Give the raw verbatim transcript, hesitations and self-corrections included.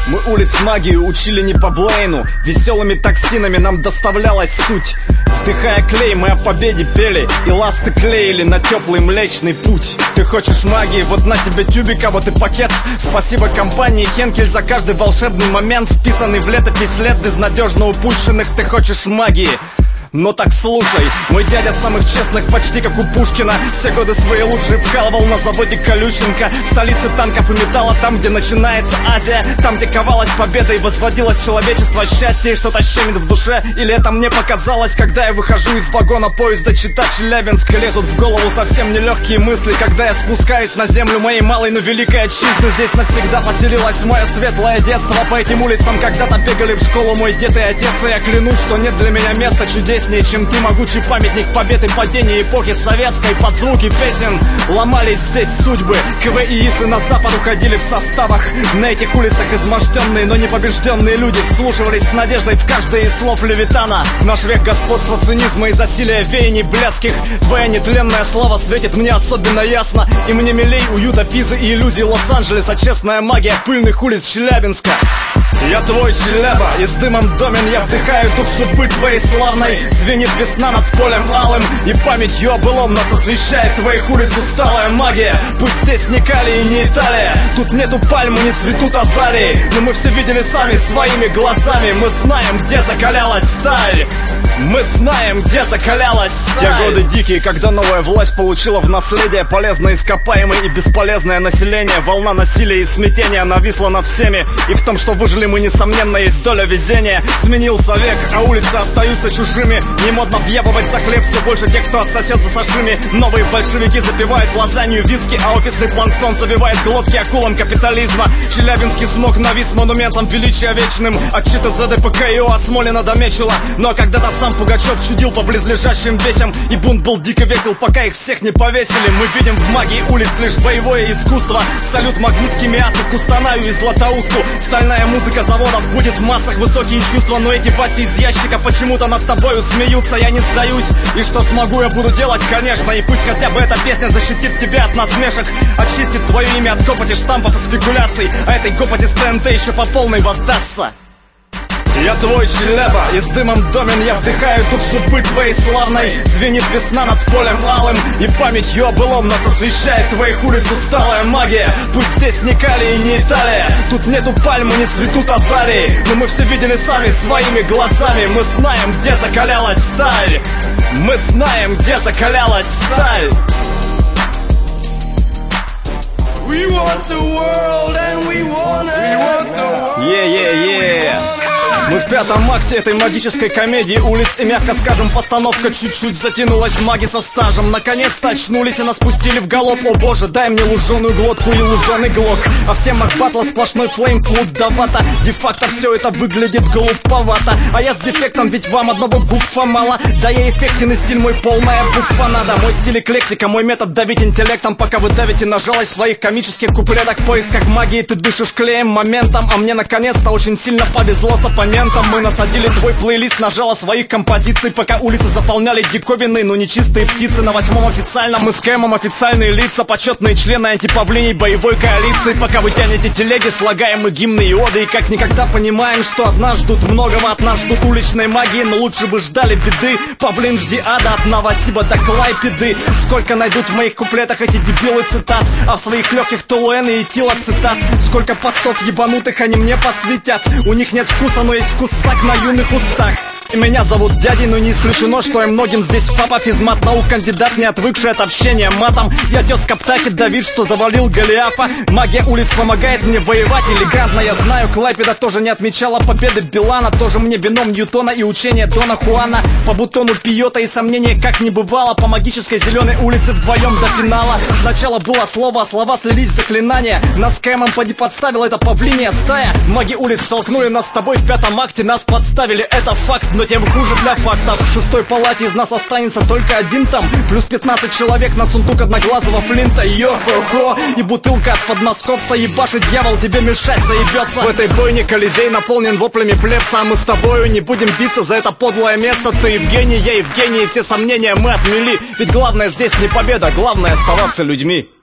Мы улиц магию учили не по Блейну, веселыми токсинами нам доставлялась суть. Вдыхая клей, мы о победе пели и ласты клеили на теплый млечный путь. Ты хочешь магии, вот на тебе тюбик, а вот и пакет. Спасибо компании Хенкель за каждый волшебный момент, вписанный в летопись след безнадежно упущенных. Ты хочешь магии? Но так слушай, мой дядя самых честных, почти как у Пушкина, все годы свои лучшие вкалывал на заводе Колющенко. В столице танков и металла, там, где начинается Азия, там, где ковалась победа и возводилось человечество. Счастье и что-то щемит в душе. Или это мне показалось, когда я выхожу из вагона поезда читать Челябинск. Лезут в голову совсем нелегкие мысли, когда я спускаюсь на землю моей малой, но великой отчизны. Здесь навсегда поселилось мое светлое детство. По этим улицам когда-то бегали в школу мой дед и отец. И я клянусь, что нет для меня места чудеснее, чем ты, могучий памятник побед и падения эпохи советской. Под звуки песен ломались здесь судьбы. КВИИсы на запад уходили в составах. На этих улицах изможденные, но не побежденные люди вслушивались с надеждой в каждое из слов Левитана. Наш век господства цинизма и засилия веяний блядских. Твоя нетленная слава светит мне особенно ясно. И мне милей уюта Пизы и иллюзий Лос-Анджелеса. Честная магия пыльных улиц Челябинска. Я твой Челяба, и с дымом домен я вдыхаю дух судьбы твоей славной. Звенит весна над полем алым, и памятью о былом нас освещает твоих улиц усталая магия. Пусть здесь не Калий и не Италия, тут нету пальмы, не цветут азалии, но мы все видели сами своими глазами. Мы знаем, где закалялась сталь. Мы знаем, где закалялась сталь. Те годы дикие, когда новая власть получила в наследие полезное ископаемое и бесполезное население. Волна насилия и смятения нависла над всеми, и в том, что выжили мы, несомненно, есть доля везения. Сменился век, а улицы остаются чужими. Не модно въебывать за хлеб, все больше тех, кто отсосет за сашими. Новые большевики запивают лазанью виски, а офисный планктон забивает глотки акулам капитализма. Челябинский смог навис монументом величия вечным. Отчиты ЗДПКИО от Смолина до Мечела. Но когда-то сам Пугачев чудил по близлежащим весям, и бунт был дико весел, пока их всех не повесили. Мы видим в магии улиц лишь боевое искусство. Салют магнитки Миасу, Кустанаю и Златоусту. Стальная музыка заводов будет в массах высокие чувства. Но эти Васи из ящика почему-то над тобою смеются. Я не сдаюсь, и что смогу, я буду делать, конечно. И пусть хотя бы эта песня защитит тебя от насмешек, очистит твое имя от копоти, штампов и спекуляций. А этой копоти с ТНТ еще по полной воздастся. Я твой Челяба, и с дымом домен я вдыхаю дух судьбы твоей славной. Звенит весна над полем алым, и памятью о былом нас освещает твоих улиц усталая магия. Пусть здесь не Калий и не Италия, тут нету пальмы, не цветут азалии, но мы все видели сами своими глазами. Мы знаем, где закалялась сталь. Мы знаем, где закалялась сталь. We want the world and we want it. Yeah, yeah, yeah. Мы в пятом акте этой магической комедии улиц, и, мягко скажем, постановка чуть-чуть затянулась. Маги со стажем наконец-то очнулись и нас пустили в галоп. О боже, дай мне луженую глотку и луженый глок. А в темах батла сплошной флейм, флут да вата. Де-факто все это выглядит глуповато. А я с дефектом, ведь вам одного буфа мало. Да я эффектен, и стиль мой полная буфанада. Мой стиль эклектика, мой метод давить интеллектом, пока вы давите на жалость в своих комических куплетах. В поисках магии ты дышишь клеем, моментом. А мне наконец-то очень сильно повезло с оппонентом. Мы насадили твой плейлист на жало своих композиций, пока улицы заполняли диковинные, но нечистые птицы. На восьмом официальном мы с Кэмом официальные лица, почетные члены антипавлиний боевой коалиции. Пока вы тянете телеги, слагаем мы гимны и оды, и как никогда понимаем, что от нас ждут многого. От нас ждут уличной магии, но лучше бы ждали беды. Павлин, жди ада от Новосиба до Клайпеды. Сколько найдут в моих куплетах эти дебилы цитат, а в своих легких Толуэн и Тила цитат. Сколько постов ебанутых они мне посвятят. У них нет вкуса, но есть вкус сак на юных устах. И меня зовут дядей, но не исключено, что я многим здесь папа. Физмат наук, кандидат, не отвыкший от общения матом. Я тезка Птахи, Давид, что завалил Голиафа. Магия улиц помогает мне воевать элегантно. Я знаю, Клайпеда тоже не отмечала победы Билана. Тоже мне вином Ньютона и учение Дона Хуана. По бутону Пиота и сомнения как не бывало. По магической зеленой улице вдвоем до финала. Сначала было слово, а слова слились в заклинания. Нас с Кэмом поди подставила эта павлиния стая. Маги улиц столкнули нас с тобой в пятом акте. Нас подставили, это факт. Но тем хуже для фактов. В шестой палате из нас останется только один там. Плюс пятнадцать человек на сундук одноглазого Флинта. Йо-хо-хо. И бутылка от подмосковца. Ебашит дьявол, тебе мешать заебется. В этой бойне Колизей наполнен воплями плебса. А мы с тобою не будем биться за это подлое место. Ты Евгений, я Евгений, и все сомнения мы отмели. Ведь главное здесь не победа, главное оставаться людьми.